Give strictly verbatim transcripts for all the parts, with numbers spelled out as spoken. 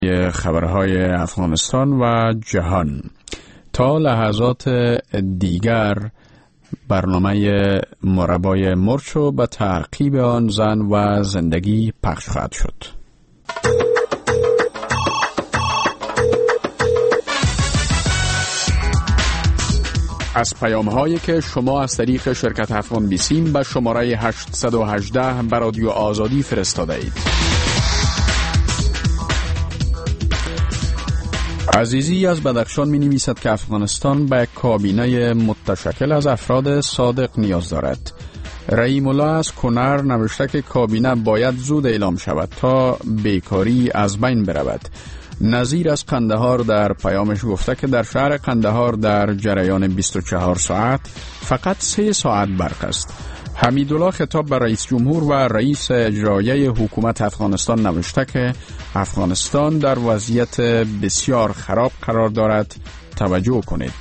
خبرهای افغانستان و جهان. تا لحظات دیگر برنامه مربای مرچو به تعقیب آن زن و زندگی پخش خواهد شد. از پیام هایی که شما از طریق شرکت افغان بیسیم به شماره هشت یک هشت به رادیو آزادی فرستاده اید. عزیزی از بدخشان می نویسد که افغانستان به کابینه متشکل از افراد صادق نیاز دارد. رحیم الله از کنر نوشته که کابینه باید زود اعلام شود تا بیکاری از بین برود. نظیر از قندهار در پیامش گفته که در شهر قندهار در جریان بیست و چهار ساعت فقط سه ساعت برق است. حمیدالله خطاب به رئیس جمهور و رئیس اجرایی حکومت افغانستان نوشته که افغانستان در وضعیت بسیار خراب قرار دارد، توجه کنید.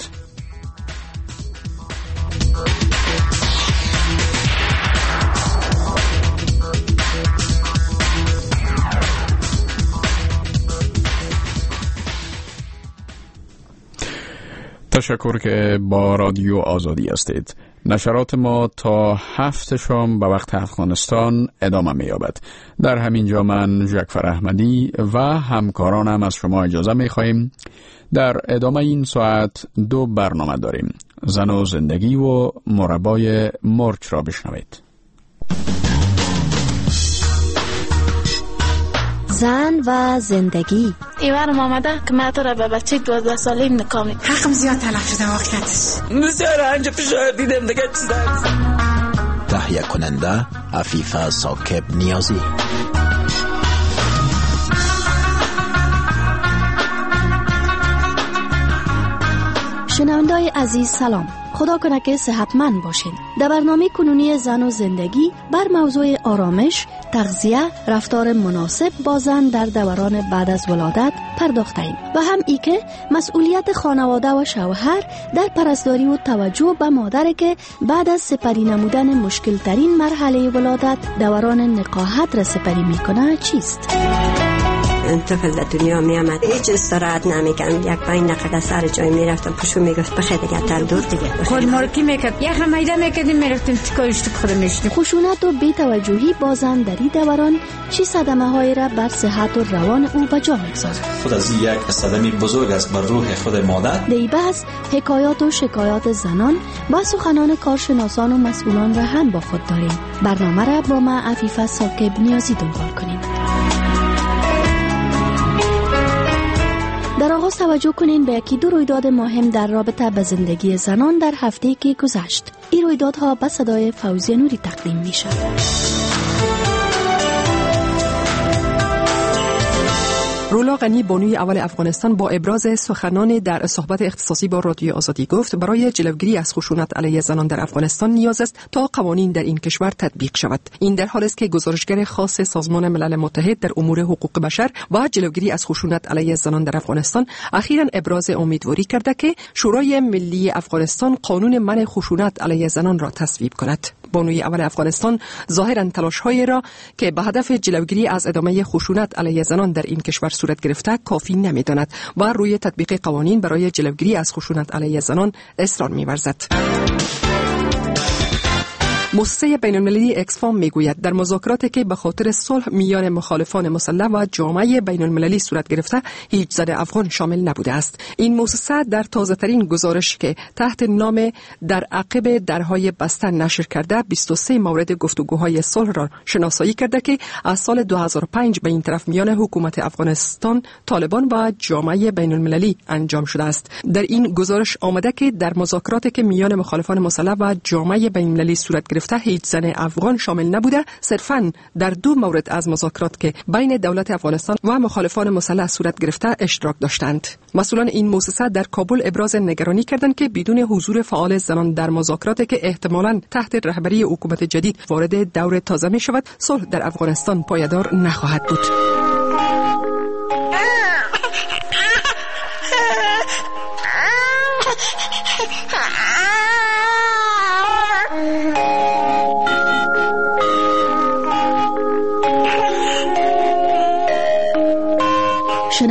تشکر که با رادیو آزادی هستید. نشرات ما تا هفت شام به وقت افغانستان ادامه می یابد. در همین جا من جعفر احمدی و همکارانم از شما اجازه می خواهیم در ادامه این ساعت دو برنامه داریم. زن و زندگی و مربای مرچ را بشنوید. زن و زندگی. ایوانم آمده که من تو را به بچه دوازده ساله نکامی حقم زیاد تلف شده واقعیتش. بسیار انجا فشار دیدم دیگه چیز هست. تهیه کننده عفیفه ساکب نیازی. شنونده‌های عزیز سلام. خدا کنه که صحتمند باشین. در برنامه کنونی زن و زندگی بر موضوع آرامش، تغذیه، رفتار مناسب با زن در دوران بعد از ولادت پرداختیم و هم ای که مسئولیت خانواده و شوهر در پرستاری و توجه به مادر که بعد از سپری نمودن مشکل ترین مرحله ولادت دوران نقاهت را سپری میکنه چیست؟ طفل در دنیا می آمد هیچ استراحت نمیکرد. یک پنج دقیقه سر جای میرفتم پشو میگفت بخیر دیگه تر دور دیگه خود مارکی میکرد یخ میده میکردیم میرفتیم چیکارش تو خود میشدیم. خشونت و بی‌توجهی با زن در این دوران چی صدمه هایی را بر صحت و روان او به جا میگذارد؟ خود از یک صدمه بزرگ است بر روح خود مادر. دی بحث حکایات و شکایات زنان با سخنان کارشناسان و مسئولان را هم با خود داریم. برنامه را با ما عفیفه ساکب نیازی دنبال کنیم. در آغاز توجه کنین به یکی دو رویداد مهم در رابطه با زندگی زنان در هفته که گذشت. این رویدادها به صدای فوزیه نوری تقدیم می شود. رولا غنی بانوی اول افغانستان با ابراز سخنان در صحبت اختصاصی با رادیو آزادی گفت برای جلوگیری از خشونت علیه زنان در افغانستان نیاز است تا قوانین در این کشور تطبیق شود. این در حالی است که گزارشگر خاص سازمان ملل متحد در امور حقوق بشر و جلوگیری از خشونت علیه زنان در افغانستان اخیراً ابراز امیدواری کرده که شورای ملی افغانستان قانون منع خشونت علیه زنان را تصویب کند. بانوی اول افغانستان ظاهراً تلاش‌هایی را که به هدف جلوگیری از ادامه خشونت علیه زنان در این کشور صورت گرفته کافی نمی‌داند و روی تطبیق قوانین برای جلوگیری از خشونت علیه زنان اصرار می‌ورزد. مؤسسه بین‌المللی اکسفام میگوید در مذاکراتی که به خاطر صلح میان مخالفان مسلح و جامعه بین‌المللی صورت گرفته هیچ زن افغان شامل نبوده است. این مؤسسه در تازه‌ترین گزارش که تحت نام در عقب درهای بسته نشر کرده بیست و سه مورد گفتگوهای صلح را شناسایی کرده که از سال دو هزار و پنج به این طرف میان حکومت افغانستان، طالبان و جامعه بین‌المللی انجام شده است. در این گزارش آمده که در مذاکراتی که میان مخالفان مسلح و جامعه بین‌المللی صورت گرفته هیچ زن افغان شامل نبوده، صرفاً در دو مورد از مذاکرات که بین دولت افغانستان و مخالفان مسلح صورت گرفته اشتراک داشتند. مسئولان این مؤسسه در کابل ابراز نگرانی کردند که بدون حضور فعال زنان در مذاکراتی که احتمالاً تحت رهبری حکومت جدید وارد دور تازه می شود، صلح در افغانستان پایدار نخواهد بود.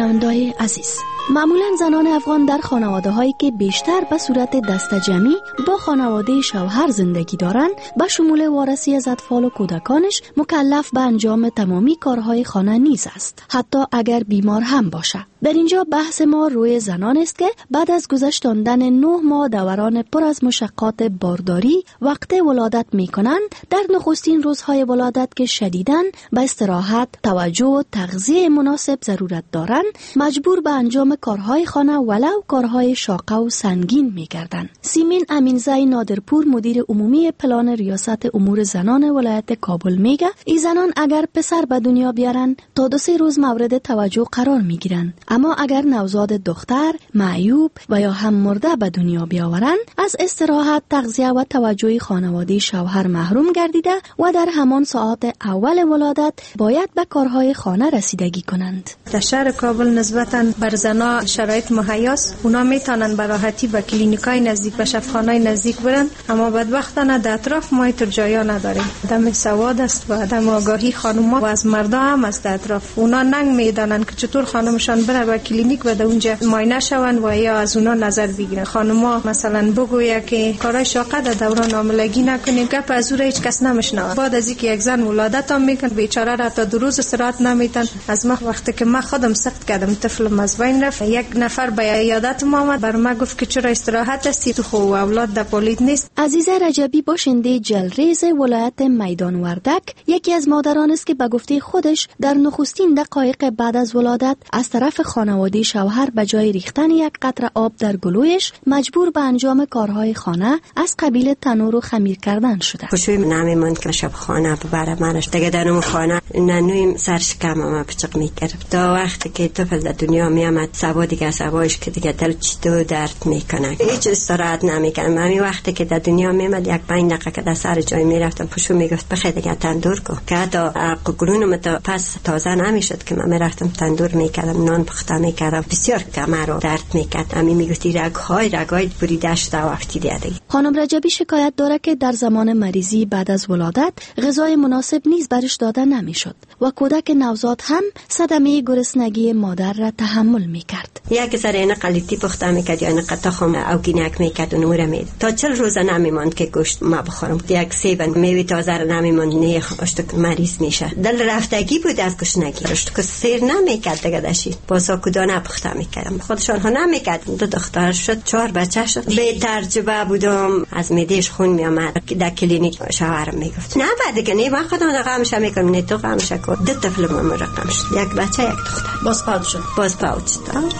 شنونده‌های عزیز، معمولا زنان افغان در خانواده هایی که بیشتر به صورت دسته جمعی با خانواده شوهر زندگی دارند به شمول وارثی از اطفال و کودکانش مکلف به انجام تمامی کارهای خانه نیز است، حتی اگر بیمار هم باشه. در اینجا بحث ما روی زنان است که بعد از گذشتاندن نه ماه دوران پر از مشقات بارداری وقت ولادت می کنند، در نخستین روزهای ولادت که شدیداً به استراحت، توجه و تغذیه مناسب ضرورت دارند، مجبور به انجام کارهای خانه ولو کارهای شاقه و سنگین می گردند. سیمین امینزای نادرپور مدیر عمومی پلان ریاست امور زنان ولایت کابل میگه این زنان اگر پسر به دنیا بیارن تا دو سه روز مورد توجه قرار می گیرند، اما اگر نوزاد دختر، معیوب و یا هم مرده به دنیا بیاورند از استراحت، تغذیه و توجه خانواده شوهر محروم گردیده و در همان ساعات اول ولادت باید به کارهای خانه رسیدگی کنند. در شهر کابل نسبتاً بر زنا شرایط مهیاست، اونا میتونن به راحتی به کلینیکای نزدیک به شفاخانه‌های نزدیک برن، اما بدبختانه در اطراف ما اینطور جایا نداریم. عدم سواد است و عدم آگاهی خانوما و از مردا هم است. در اطراف اونا ننگ میدانن که چطور خانمشان بره به کلینیک و در اونجا معاینه شون و یا از اونا نظر بگیرن. خانوما مثلا بگویا که کارهای شاقه در دوران حاملگی نکنیم، گپ از اون هیچ کس نمیشنوه. بعد از اینکه یک زن ولادت هم میکنه بیچاره را تا دو روز استراحت نمیتن. از ما وقتی که من خودم سخت کردم طفلم از بین رفت، یک نفر به یادت ما آمد بر ما گفت که چرا استراحت هستی تو خو اولاد در پولید نیست. عزیزه رجبی باشنده جلریز ولایت میدان وردک یکی از مادران است که به گفته خودش در نخستین دقایق بعد از ولادت از طرف خانواده شوهر به جای ریختن یک قطره آب در گلویش مجبور به انجام کارهای خانه از قبیل تنور و خمیر کردن شده. خوشوی نمیموند که شب خانه ببره منش دیگه در اون خانه ننویم سرشکم ما پچق میگرفت. تا وقتی که طفل در دنیا میامد سبا دیگه سبایش که دیگه دل چطور درد میکنه، هیچ استراحت نمیکنم. همین وقتی که در دنیا میامد یک پنج دقیقه که در سر جای میرفتم پشو میگفت بخیر دیگه تندور کو، که حتی قلونم تا پس تازه نمیشد که من میرفتم تندور میکردم، نان پخته میکردم، بسیار کمر رو درد میکرد. همین میگفتی رگهای رگهای بریده شده وقتی دیگه. خانم رجبی شکایت داره که در زمان مریضی بعد از ولادت غذای مناسب نیز برش داده نمیشد و کودک نوزاد هم صدمه گرسنگی مادر را تحمل میکرد. یک سر اینا قلیتی پخته میکرد یا اینا قطع خم او گینک میکرد و نوره مید تا چل روزه نمیماند که گوشت ما بخورم. یک سیبن میوی تازه را نمیماند نیخ اشتک مریض میشه. دل رفتگی بود از گشنگی، اشتک سیر نمیکرد دیگه داشت. باسا کدانه پخته میکردم، خودشان ها نمیکرد. دو دختر شد، چهار بچه شد. به ترجبه بودم، از میدهش خون میامد. در کلینیک شوهرم میگفت نه بعد دیگه نه من خودم رقمش میکنم، نه تو رقمش کن. دو طفل من رقم شد، یک بچه یک دختر. باز پاوت شد. باز پاوت شد.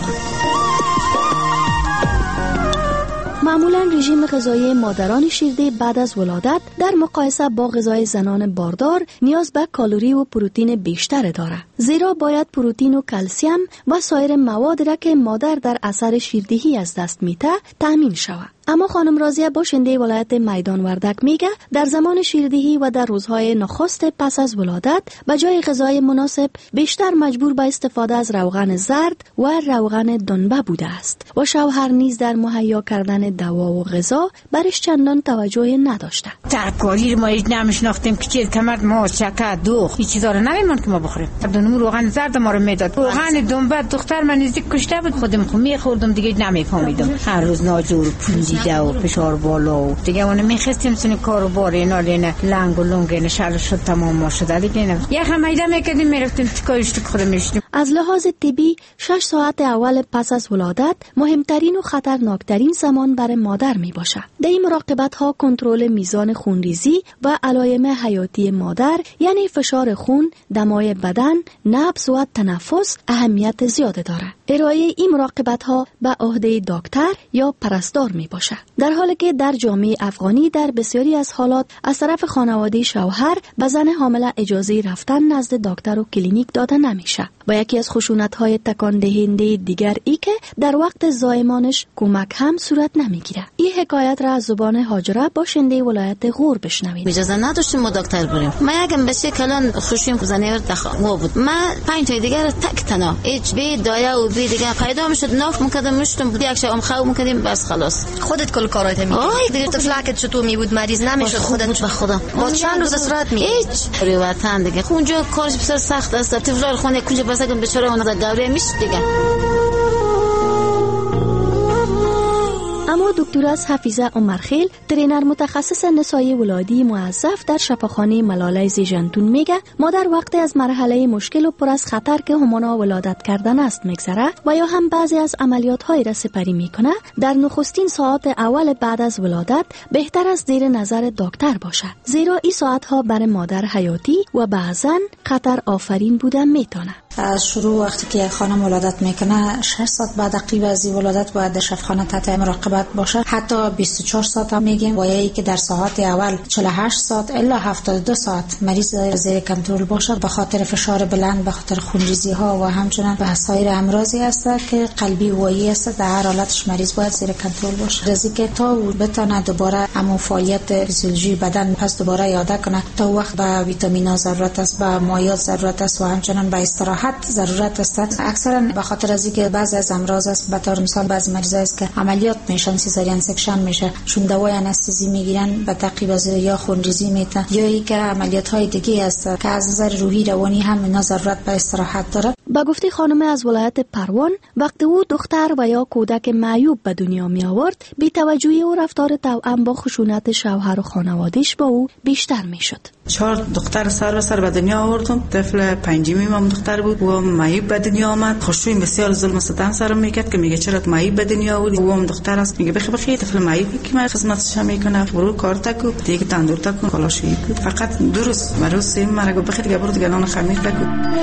معمولا رژیم غذایی مادران شیرده بعد از ولادت در مقایسه با غذای زنان باردار نیاز به کالری و پروتئین بیشتر دارد، زیرا باید پروتئین و کلسیم و سایر مواد را که مادر در اثر شیردهی از دست میده تامین شود. اما خانم راضیه باشنده ولایت میدان وردک میگه در زمان شیردهی و در روزهای نخست پس از ولادت به جای غذای مناسب بیشتر مجبور به استفاده از روغن زرد و روغن دنبه بوده است و شوهر نیز در مهیا کردن دوا و غذا برش چندان توجه نداشته. ترکاری ما هیچ نمیشناختیم که چیز کمر ما شکر دوغ این چیزا رو نمیمون که ما بخوریم. دونم روغن زرد ما رو میداد، روغن دنبه دختر من نزدیک کشته بود، خودم خو میخوردم دیگه نمیفهمیدم. هر روز ناجور پولیده و فشار بالا و دیگه اون میخستیم سن کاروبار اینا لینه لنگ و لنگ نشال شد تمام ما شده دیگه نه. یه خمیده میکردیم میرفتیم تکایش تو خود میشتیم. از لحاظ طبی شش ساعت اول پس از ولادت مهمترین و خطرناکترین زمان برای مادر می باشه. در این مراقبت ها کنترل میزان خونریزی و علائم حیاتی مادر یعنی فشار خون، دمای بدن، نبض و تنفس اهمیت زیاد داره. ارائه این مراقبت ها به عهده دکتر یا پرستار می باشه. در حالی که در جامعه افغانی در بسیاری از حالات از طرف خانواده شوهر به زن حامله اجازه رفتن نزد دکتر و کلینیک داده نمیشه. و یکی از خشونت‌های تکان دهنده دیگر ای که در وقت زایمانش کمک هم صورت نمیگیره. این حکایت را از زبان هاجره باشنده ولایت غور بشنوید. اجازه نداشتیم ما دکتر بریم. ما یکم بشه کلان خوشیم زنیور دخوا بود. ما پنج تا دیگر تک تنها اچ بی دایه و بی دیگه پیدا میشد ناف میکردم مشتم یک شام خو میکردیم بس خلاص. خودت کل کارات میکردی دیگه طفلکت چطور می بود مریض نمیشد خودت به خدا با چند روز استراحت می هیچ وطن دیگه اونجا کارش بسیار سخت است. طفلار خونه کجا بس مثلا بیچاره اون دوره میشه دیگه. اما دکتر حفیظه عمرخیل، ترینر متخصص نسای ولادی موظف در شفاخانه ملاله زیجنتون میگه مادر وقتی از مرحله مشکل و پر از خطر که همانا ولادت کردن است میگذره و یا هم بعضی از عملیات های را سپری میکنه، در نخستین ساعت اول بعد از ولادت بهتر است زیر نظر دکتر باشه، زیرا این ساعت ها برای مادر حیاتی و بعضن خطر آفرین بودن میتونه. از شروع وقتی که خانم ولادت میکنه شش ساعت بعد قبل از ولادت باید در شفاخانه تحت مراقبت باشه، حتی بیست و چهار ساعت هم میگیم، و یا که در ساعت اول چهل و هشت ساعت الا هفتاد و دو ساعت مریض زیر کنترل باشه، به خاطر فشار بلند، به خاطر خونریزی ها و همچنین به سایر امراضی است که قلبی و وایی است، در هر حالتش مریض باید زیر کنترل باشه، رزی که تا بتونه دوباره همون فعالیت فیزیولوژی بدن پس دوباره یاده کنه. تا وقت به ویتامین‌ها ضرورت است، به مایعات ضرورت است و همچنین به استراحت ضرورت است. اکثرا به خاطر از اینکه بعضی از امراض است، به طور مثال بعضی مریضا است که عملیات میشن، سیزارین سکشن میشه، چون دوای انستزی میگیرن به تعقیب از یا خونریزی میته، یا اینکه عملیات های دیگه است که از نظر روحی روانی هم اینا ضرورت به استراحت داره. با گفته خانم از ولایت پروان، وقتی او دختر و یا کودک معیوب به دنیا می آورد، بی توجهی و رفتار توأم با خشونت شوهر و خانواده‌اش با او بیشتر میشد. چهار دختر سر به سر به دنیا آوردم. طفل پنجمیم هم دختر بود و معیوب به دنیا آمد. خوشوی بسیار ظلم و ستم سرم میکرد که میگه چرا معیوب به دنیا آوردی؟ و هم دختر است، میگه بخی بخی طفل معیوبی که من خدمتش میکنه، برو کار تکو دیگه تندور تکو کلاشویی کو، فقط درست مرو سیم مرا بخی دیگه برو دیگه نان خمیر تکو.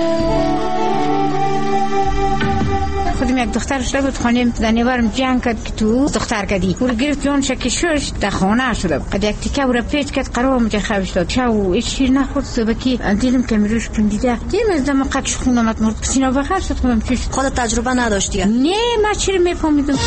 خودم یک دختر شده بود خانم زنیورم جنگ کرد که تو دختر کدی او گرفت جان شکی شش در خانه شده بود، یک تیکه او را پیچ کرد قرار مجه خوش داد شو هیچ شیر نخورد. صبح که دیدم که میروش کندیده دیم از دم قکش خونمت مرد سینا بخیر شد. خودم چیش خودت تجربه نداشتی؟ نه من چی میفهمیدم.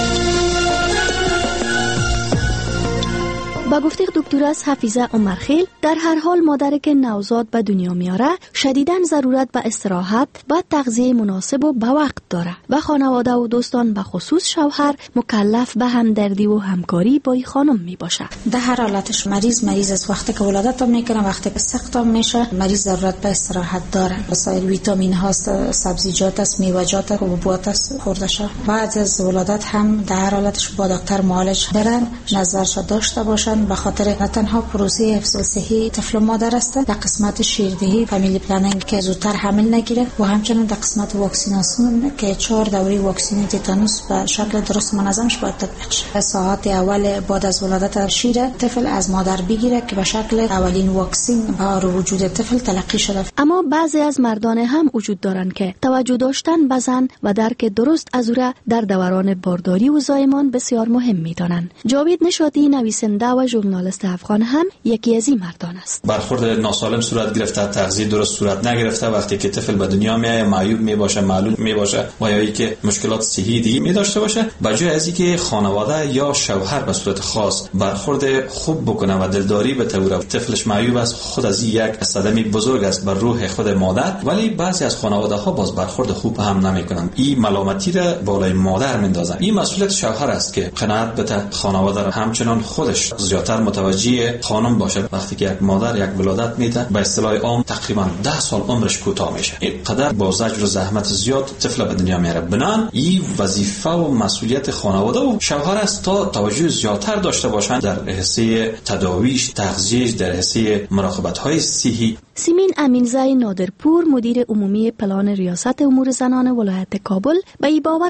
با گفته دکتر از حفیظه عمرخیل، در هر حال مادر که نوزاد به دنیا میاره شدیداً ضرورت به استراحت و تغذیه مناسب و به وقت داره و خانواده و دوستان به خصوص شوهر مکلف به همدردی و همکاری با این خانم می باشه. در هر حالتش مریض مریض است. وقتی که ولادت میکنه، وقتی که سقط میشه، مریض ضرورت به استراحت داره. وسایل ویتامین هاست، سبزیجات است، میوه‌جات، حبوبات است خورده شه. بعد از ولادت هم در هر حالتش با دکتر معالج برن، نظرش داشته باشن، به خاطر نه تنها پروسه حفظ صحی طفل و مادر است، در قسمت شیردهی فامیلی پلنینگ که زودتر حمل نگیره و همچنین در قسمت واکسیناسیون که چهار دوره واکسین تتانوس به شکل درست منظمش باید تطبیق شه. ساعت اول بعد از ولادت شیر طفل از مادر بگیره که به شکل اولین واکسین بر وجود طفل تلقی شده. اما بعضی از مردان هم وجود دارند که توجه داشتن به زن و درک درست از او را در دوران بارداری و زایمان بسیار مهم می‌دانند. جاوید نشاطی، نویسنده و ژورنالیست افغان هم یکی از این مردان است. برخورد ناسالم صورت گرفته، تغذیه درست صورت نگرفته، وقتی که طفل به دنیا میاد معیوب می باشه، معلول می باشه و یا اینکه مشکلات صحی دیگه می داشته باشه، بجای از اینکه خانواده یا شوهر به صورت خاص برخورد خوب بکنه و دلداری بتوره، طفلش معیوب است، خود از این یک صدمه بزرگ است بر روح خود مادر، ولی بعضی از خانواده ها باز برخورد خوب هم نمیکنن. این ملامتی را بالای مادر میندازن. این مسئولیت شوهر است که قناعت بده، خانواده را همچنان خودش زیادتر متوجه خانم باشه. وقتی که یک مادر یک ولادت میده، به اصطلاح عام تقریبا ده سال عمرش کوتاه میشه. این قدر با زجر و زحمت زیاد طفل به دنیا میاره. بنان این وظیفه و مسئولیت خانواده و شوهر است تا توجه زیادتر داشته باشند در حصه تداویش، تغذیه‌اش، در حصه مراقبت‌های صحی. سیمین امینزای نادرپور، مدیر عمومی پلان ریاست امور زنان ولایت کابل، به این باور